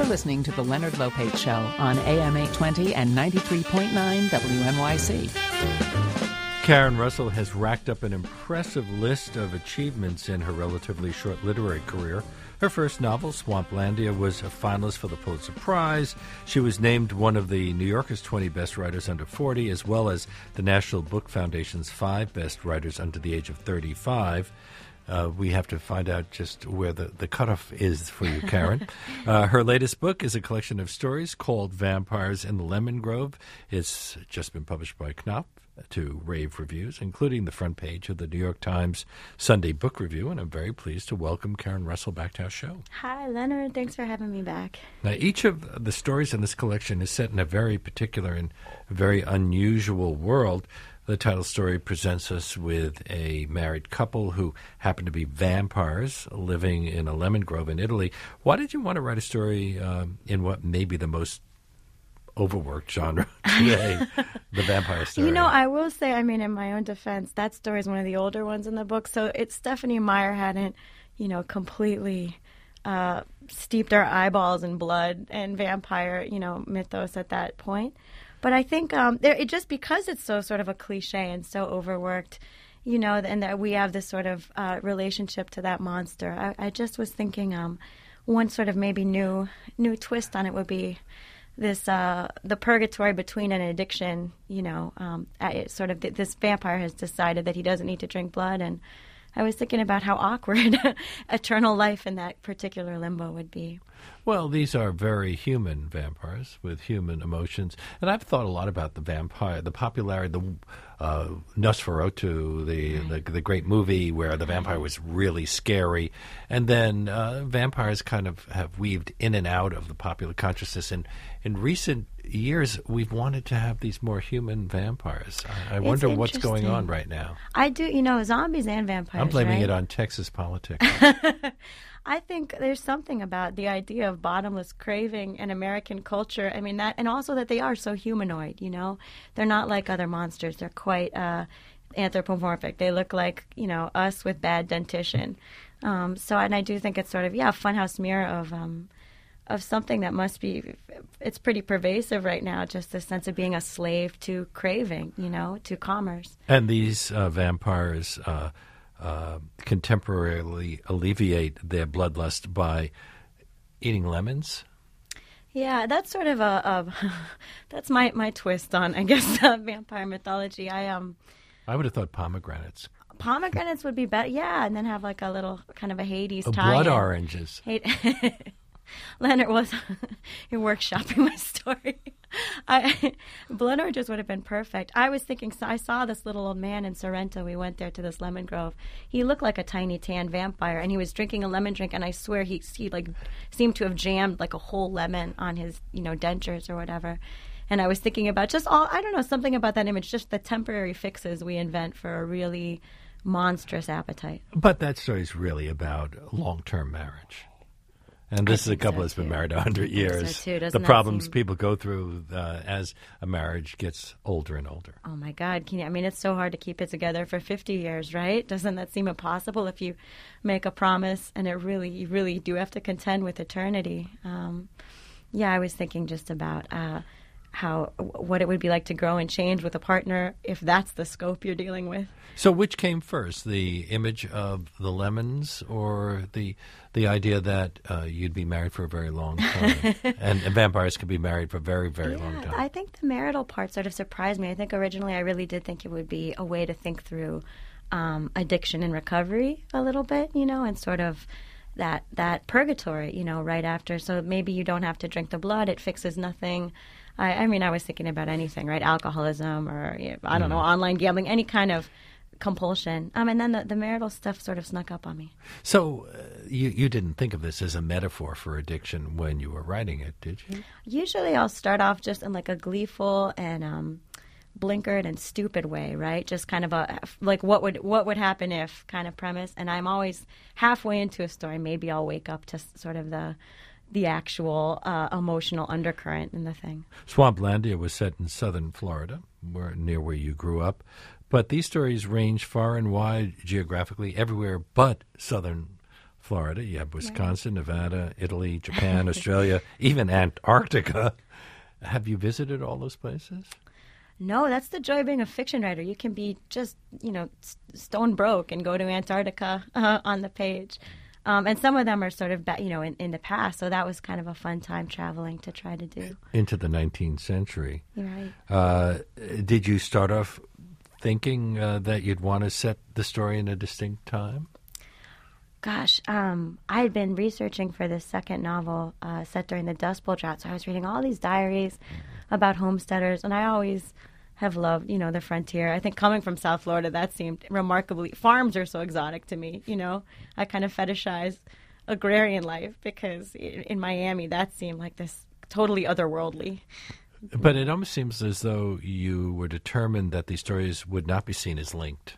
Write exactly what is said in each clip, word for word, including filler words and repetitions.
listening to The Leonard Lopate Show on A M eight twenty and ninety-three point nine W N Y C. Karen Russell has racked up an impressive list of achievements in her relatively short literary career. Her first novel, Swamplandia, was a finalist for the Pulitzer Prize. She was named one of the New Yorker's twenty Best Writers Under forty, as well as the National Book Foundation's five Best Writers Under the Age of thirty-five. Uh, we have to find out just where the, the cutoff is for you, Karen. uh, her latest book is a collection of stories called Vampires in the Lemon Grove. It's just been published by Knopf to rave reviews, including the front page of the New York Times Sunday Book Review, and I'm very pleased to welcome Karen Russell back to our show. Hi, Leonard. Thanks for having me back. Now, each of the stories in this collection is set in a very particular and very unusual world. The title story presents us with a married couple who happen to be vampires living in a lemon grove in Italy. Why did you want to write a story um, in what may be the most overworked genre today, the vampire story? You know, I will say, I mean, in my own defense, that story is one of the older ones in the book. So it's Stephenie Meyer hadn't, you know, completely uh, steeped our eyeballs in blood and vampire, you know, mythos at that point. But I think um, there, it just because it's so sort of a cliche and so overworked, you know, and that we have this sort of uh, relationship to that monster. I, I just was thinking um, one sort of maybe new new twist on it would be this uh, the purgatory between an addiction. You know, um, it sort of th- this vampire has decided that he doesn't need to drink blood, and I was thinking about how awkward eternal life in that particular limbo would be. Well, these are very human vampires with human emotions. And I've thought a lot about the vampire, the popularity, the uh, Nosferatu, the, right. the the great movie where the vampire was really scary. And then uh, vampires kind of have weaved in and out of the popular consciousness. And in recent years, we've wanted to have these more human vampires. I, I wonder what's going on right now. I do, you know, zombies and vampires, I'm blaming right? it on Texas politics. I think there's something about the idea of bottomless craving in American culture. I mean, that, and also that they are so humanoid, you know? They're not like other monsters. They're quite uh, anthropomorphic. They look like, you know, us with bad dentition. Um, so, and I do think it's sort of, yeah, a funhouse mirror of um, of something that must be, it's pretty pervasive right now, just the sense of being a slave to craving, you know, to commerce. And these uh, vampires uh, uh, contemporarily alleviate their bloodlust by eating lemons? Yeah, that's sort of a, a that's my, my twist on, I guess, uh, vampire mythology. I um, I would have thought pomegranates. Pomegranates would be better, yeah, and then have like a little kind of a Hades oh, tie-in. Blood oranges. Leonard was you're workshopping my story. I, blood oranges would have been perfect. I was thinking, so I saw this little old man in Sorrento. We went there to this lemon grove. He looked like a tiny tan vampire, and he was drinking a lemon drink. And I swear he he like seemed to have jammed like a whole lemon on his you know dentures or whatever. And I was thinking about just all I don't know something about that image, just the temporary fixes we invent for a really monstrous appetite. But that story is really about long-term marriage. And this is a couple so that's been married a hundred years. So the problems seem... people go through uh, as a marriage gets older and older. Oh my God! Can you, I mean, it's so hard to keep it together for fifty years, right? Doesn't that seem impossible if you make a promise and it really, you really do have to contend with eternity? Um, yeah, I was thinking just about uh, how what it would be like to grow and change with a partner if that's the scope you're dealing with. So, which came first, the image of the lemons, or the the idea that uh, you'd be married for a very long time, and, and vampires could be married for a very, very yeah, long time? I think the marital part sort of surprised me. I think originally I really did think it would be a way to think through um, addiction and recovery a little bit, you know, and sort of that that purgatory, you know, right after. So maybe you don't have to drink the blood; it fixes nothing. I, I mean, I was thinking about anything, right? Alcoholism, or you know, I don't mm. know, online gambling, any kind of compulsion. Um, and then the, the marital stuff sort of snuck up on me. So uh, you, you didn't think of this as a metaphor for addiction when you were writing it, did you? Usually I'll start off just in like a gleeful and um, blinkered and stupid way, right? Just kind of a, like what would what would happen if kind of premise. And I'm always halfway into a story. Maybe I'll wake up to sort of the the actual uh, emotional undercurrent in the thing. Swamplandia was set in southern Florida, where, near where you grew up. But these stories range far and wide geographically, everywhere but southern Florida. You have Wisconsin, right. Nevada, Italy, Japan, Australia, even Antarctica. Have you visited all those places? No, that's the joy of being a fiction writer. You can be just, you know, stone broke and go to Antarctica uh, on the page. Um, and some of them are sort of, you know, in, in the past. So that was kind of a fun time traveling to try to do. Into the nineteenth century. Right. Uh, did you start off thinking uh, that you'd want to set the story in a distinct time? Gosh, um, I had been researching for this second novel uh, set during the Dust Bowl drought. So I was reading all these diaries about homesteaders. And I always have loved, you know, the frontier. I think coming from South Florida, that seemed remarkably, farms are so exotic to me, you know. I kind of fetishize agrarian life because in, in Miami, that seemed like this totally otherworldly. But it almost seems as though you were determined that these stories would not be seen as linked.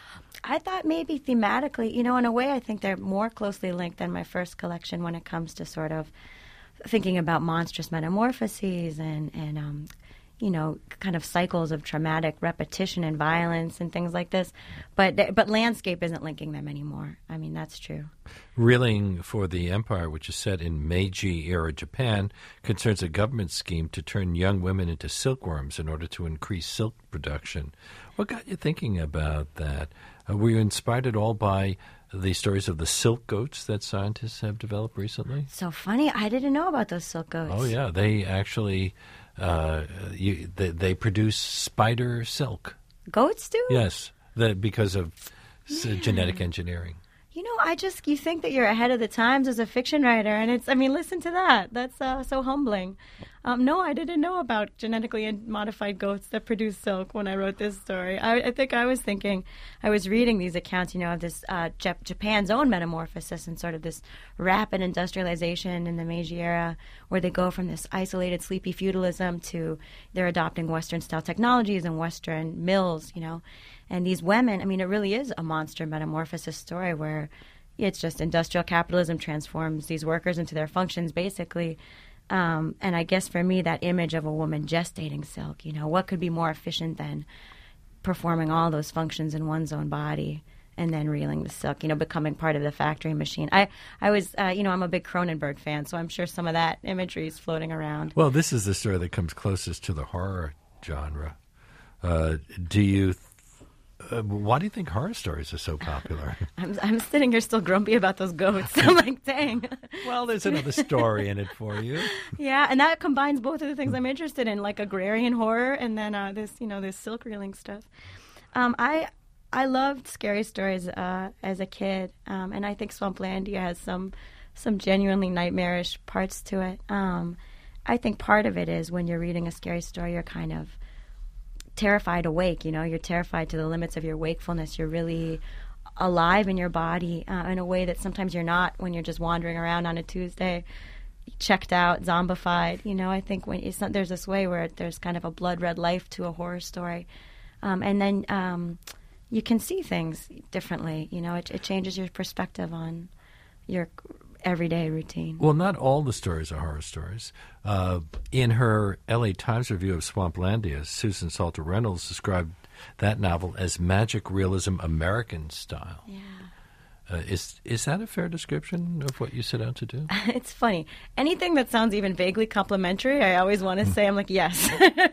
I thought maybe thematically, you know, in a way, I think they're more closely linked than my first collection when it comes to sort of thinking about monstrous metamorphoses and, and um, you know, kind of cycles of traumatic repetition and violence and things like this. But but landscape isn't linking them anymore. I mean, that's true. Reeling for the Empire, which is set in Meiji-era Japan, concerns a government scheme to turn young women into silkworms in order to increase silk production. What got you thinking about that? Uh, were you inspired at all by the stories of the silk goats that scientists have developed recently? So funny. I didn't know about those silk goats. Oh, yeah. They actually uh, you, they, they produce spider silk. Goats do? Yes, the, because of yeah. genetic engineering. You know, I just, you think that you're ahead of the times as a fiction writer, and it's, I mean, listen to that. That's uh, so humbling. Um, no, I didn't know about genetically modified goats that produce silk when I wrote this story. I, I think I was thinking, I was reading these accounts, you know, of this uh, Jap- Japan's own metamorphosis and sort of this rapid industrialization in the Meiji era, where they go from this isolated, sleepy feudalism to they're adopting Western-style technologies and Western mills, you know. And these women, I mean, it really is a monster metamorphosis story where it's just industrial capitalism transforms these workers into their functions, basically. Um, and I guess for me, that image of a woman gestating silk, you know, what could be more efficient than performing all those functions in one's own body and then reeling the silk, you know, becoming part of the factory machine. I, I was, uh, you know, I'm a big Cronenberg fan, so I'm sure some of that imagery is floating around. Well, this is the story that comes closest to the horror genre. Uh, do you... Th- Uh, why do you think horror stories are so popular? I'm, I'm sitting here still grumpy about those goats. I'm like, dang. Well, there's another story in it for you. Yeah, and that combines both of the things I'm interested in, like agrarian horror and then uh, this, you know, this silk reeling stuff. Um, I I loved scary stories uh, as a kid, um, and I think Swamplandia has some some genuinely nightmarish parts to it. Um, I think part of it is when you're reading a scary story, you're kind of terrified awake, you know, you're terrified to the limits of your wakefulness. You're really alive in your body uh, in a way that sometimes you're not when you're just wandering around on a Tuesday, checked out, zombified. You know, I think when it's not, there's this way where there's kind of a blood red life to a horror story. Um, and then um, you can see things differently. You know, it, it changes your perspective on your everyday routine. Well, not all the stories are horror stories. Uh, in her L A Times review of Swamplandia, Susan Salter Reynolds described that novel as magic realism American style. Yeah. Uh, is is that a fair description of what you set out to do? It's funny. Anything that sounds even vaguely complimentary, I always want to say, I'm like, yes,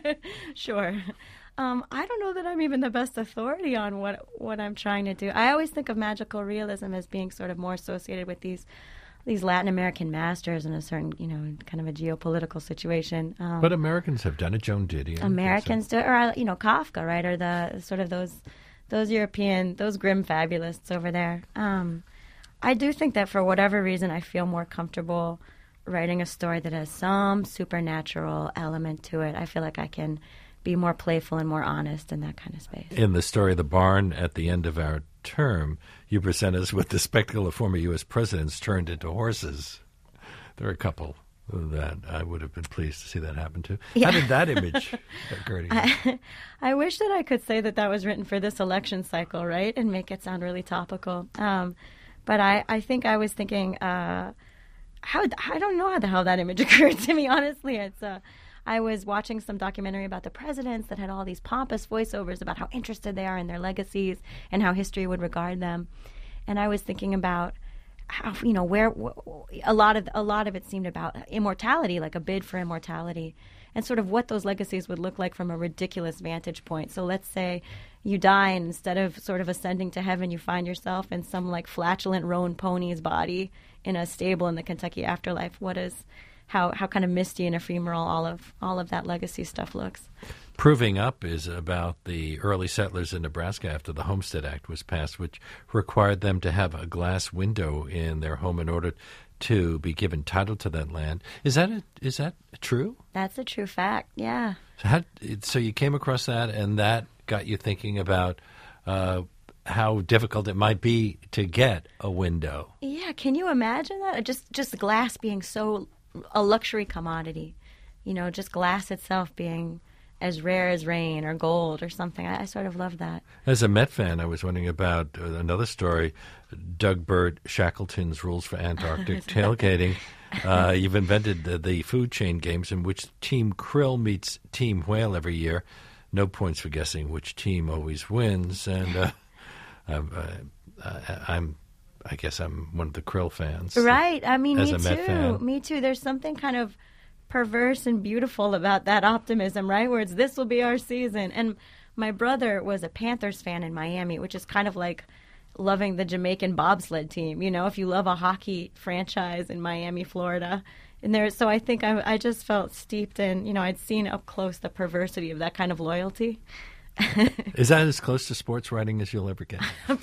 sure. Um, I don't know that I'm even the best authority on what what I'm trying to do. I always think of magical realism as being sort of more associated with these these Latin American masters in a certain, you know, kind of a geopolitical situation. Um, but Americans have done it. Joan Didion. Americans do it, or, you know, Kafka, right, or the sort of those those European, those grim fabulists over there. Um, I do think that for whatever reason, I feel more comfortable writing a story that has some supernatural element to it. I feel like I can be more playful and more honest in that kind of space. In the story The Barn, at the end of our term, you present us with the spectacle of former U S presidents turned into horses. There are a couple that I would have been pleased to see that happen to. Yeah. How did that image occur to you? I, I wish that I could say that that was written for this election cycle, right, and make it sound really topical. Um, but I, I think I was thinking, uh, how I don't know how the hell that image occurred to me, honestly. It's uh, I was watching some documentary about the presidents that had all these pompous voiceovers about how interested they are in their legacies and how history would regard them. And I was thinking about how, you know, where a lot of a lot of it seemed about immortality, like a bid for immortality, and sort of what those legacies would look like from a ridiculous vantage point. So let's say you die, and instead of sort of ascending to heaven, you find yourself in some like flatulent roan pony's body in a stable in the Kentucky afterlife. What is how how kind of misty and ephemeral all of all of that legacy stuff looks. Proving Up is about the early settlers in Nebraska after the Homestead Act was passed, which required them to have a glass window in their home in order to be given title to that land. Is that a, is that true? That's a true fact, yeah. So, how, so you came across that, and that got you thinking about uh, how difficult it might be to get a window. Yeah, can you imagine that? Just just glass being so a luxury commodity, you know, just glass itself being as rare as rain or gold or something. I, I sort of love that. As a Met fan, I was wondering about uh, another story, Doug Burt Shackleton's Rules for Antarctic Tailgating. Uh, you've invented the, the food chain games in which Team Krill meets Team Whale every year. No points for guessing which team always wins. And uh, I'm, uh, I'm, I guess I'm one of the Krill fans. Right. I mean, as me a Met too. fan. Me too. There's something kind of perverse and beautiful about that optimism, right? Where it's this will be our season. And my brother was a Panthers fan in Miami, which is kind of like loving the Jamaican bobsled team. You know, if you love a hockey franchise in Miami, Florida, and there. So I think I, I just felt steeped in. You know, I'd seen up close the perversity of that kind of loyalty. Is that as close to sports writing as you'll ever get?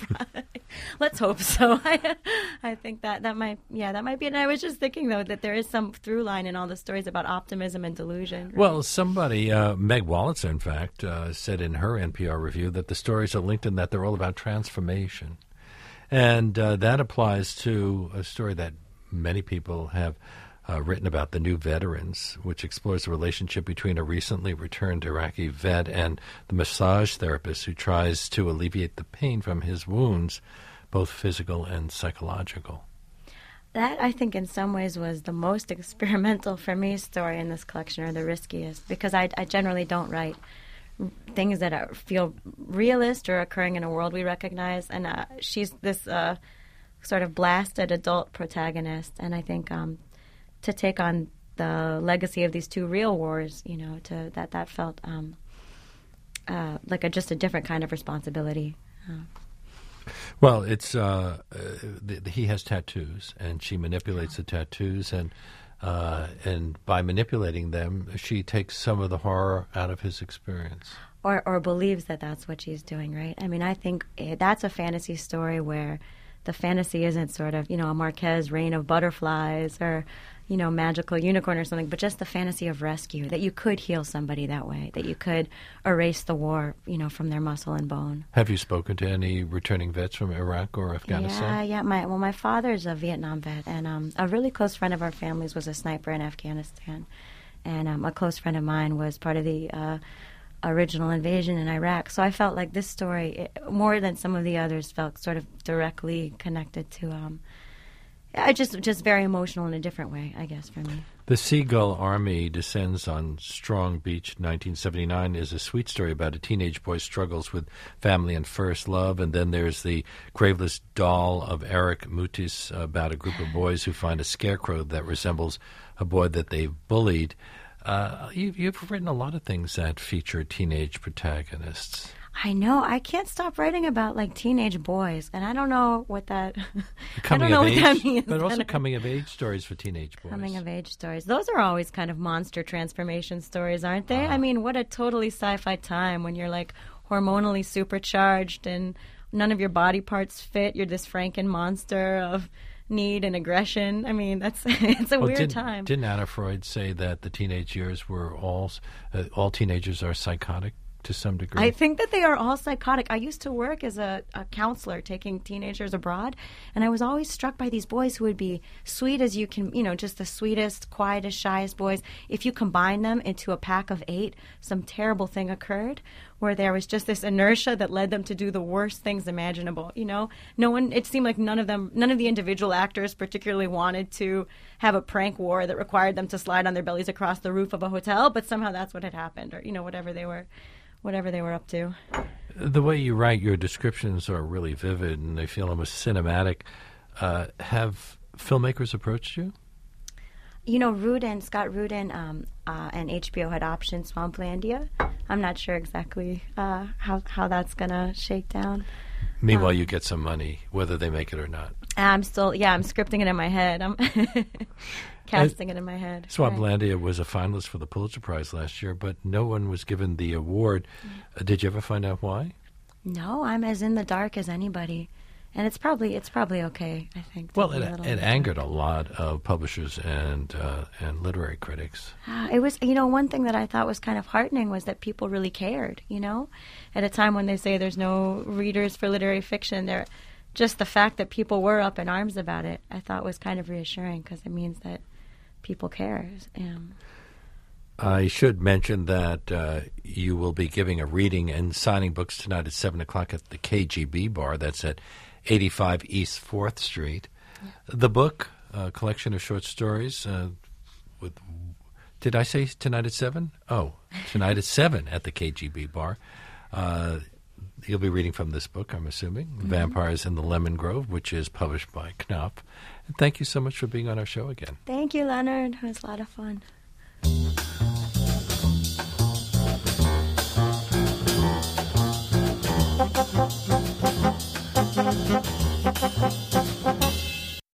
Let's hope so. I, I think that that might, yeah, that might be it. And I was just thinking, though, that there is some through line in all the stories about optimism and delusion. Right? Well, somebody, uh, Meg Wolitzer, in fact, uh, said in her N P R review that the stories are linked in that they're all about transformation. And uh, that applies to a story that many people have Uh, written about, The New Veterans, which explores the relationship between a recently returned Iraqi vet and the massage therapist who tries to alleviate the pain from his wounds, both physical and psychological. That, I think, in some ways was the most experimental for me story in this collection, or the riskiest, because I, I generally don't write things that are, feel realist or occurring in a world we recognize. And uh, she's this uh, sort of blasted adult protagonist, and I think Um, to take on the legacy of these two real wars, you know, to that that felt um, uh, like a, just a different kind of responsibility. Uh. Well, it's uh, uh, the, the, he has tattoos, and she manipulates the tattoos, and uh, and by manipulating them, she takes some of the horror out of his experience. Or, or believes that that's what she's doing, right? I mean, I think that's a fantasy story where the fantasy isn't sort of, you know, a Marquez Reign of Butterflies or, you know, magical unicorn or something, but just the fantasy of rescue, that you could heal somebody that way, that you could erase the war, you know, from their muscle and bone. Have you spoken to any returning vets from Iraq or Afghanistan? Yeah, yeah. My, well, my father's a Vietnam vet, and um, a really close friend of our family's was a sniper in Afghanistan. And um, a close friend of mine was part of the uh, original invasion in Iraq. So I felt like this story, it, more than some of the others, felt sort of directly connected to... Um, I just just very emotional in a different way, I guess, for me. The Seagull Army Descends on Strong Beach, nineteen seventy-nine, is a sweet story about a teenage boy's struggles with family and first love. And then there's The Graveless Doll of Eric Mutis, about a group of boys who find a scarecrow that resembles a boy that they've bullied. Uh, you, you've written a lot of things that feature teenage protagonists. I know. I can't stop writing about like teenage boys, and I don't know what that. Coming I don't know of what age, that means. but also coming of age stories for teenage boys. Coming of age stories. Those are always kind of monster transformation stories, aren't they? Ah. I mean, what a totally sci-fi time when you're like hormonally supercharged and none of your body parts fit. You're this Franken monster of need and aggression. I mean, that's it's a well, weird didn't, time. Didn't Anna Freud say that the teenage years were all uh, all teenagers are psychotic to some degree? I think that they are all psychotic. I used to work as a, a counselor taking teenagers abroad, and I was always struck by these boys who would be sweet as you can, you know, just the sweetest, quietest, shyest boys. If you combine them into a pack of eight, some terrible thing occurred where there was just this inertia that led them to do the worst things imaginable. You know, no one, it seemed like none of them, none of the individual actors particularly wanted to have a prank war that required them to slide on their bellies across the roof of a hotel, but somehow that's what had happened, or, you know, whatever they were. Whatever they were up to. The way you write, your descriptions are really vivid, and they feel almost cinematic. Uh, have filmmakers approached you? You know, Rudin, Scott Rudin, um, uh, and H B O had optioned Swamplandia. I'm not sure exactly uh, how how that's gonna shake down. Meanwhile, um, you get some money, whether they make it or not. I'm still, yeah, I'm scripting it in my head. I'm casting it in my head. Swamplandia right. was a finalist for the Pulitzer Prize last year, but no one was given the award. Mm. Uh, did you ever find out why? No, I'm as in the dark as anybody. And it's probably it's probably okay, I think. Well, it, it angered a lot of publishers and uh, and literary critics. Uh, it was, you know, one thing that I thought was kind of heartening was that people really cared, you know? At a time when they say there's no readers for literary fiction, there, just the fact that people were up in arms about it, I thought was kind of reassuring because it means that people care. Um, I should mention that uh, you will be giving a reading and signing books tonight at seven o'clock at the K G B bar. That's at eighty-five East fourth Street. Yeah. The book, a collection of short stories. Uh, with, did I say tonight at seven? Oh, tonight at seven at the K G B bar. Uh, you'll be reading from this book, I'm assuming, mm-hmm. Vampires in the Lemon Grove, which is published by Knopf. And thank you so much for being on our show again. Thank you, Leonard. It was a lot of fun.